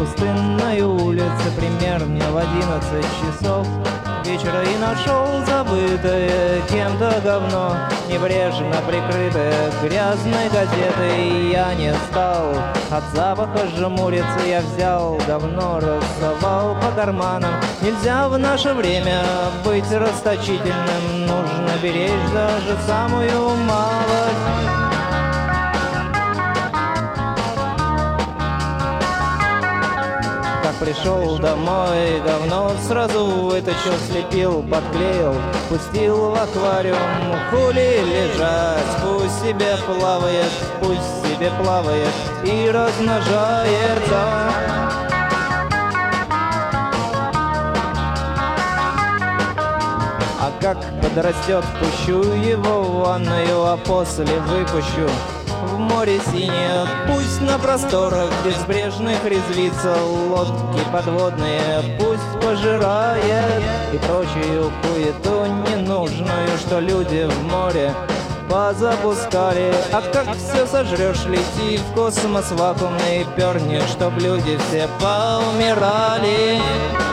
пустынной улице примерно в 11 часов вечера и нашел забытое кем-то говно, небрежно прикрытое грязной газетой. Я не стал от запаха жмуриться, я взял говно, рассовал по карманам. Нельзя в наше время быть расточительным, нужно беречь даже самую малость. Пришел домой, говно сразу вытащил, слепил, подклеил, пустил в аквариум. Хули лежать, пусть себе плавает и размножается. А как подрастет, пущу его в ванную, а после выпущу в море синее. Пусть на просторах безбрежных резвится, лодки подводные пусть пожирает и прочую хуету ненужную, что люди в море позапускали. А как все сожрешь, лети в космос вакуумный, перни, чтоб люди все поумирали.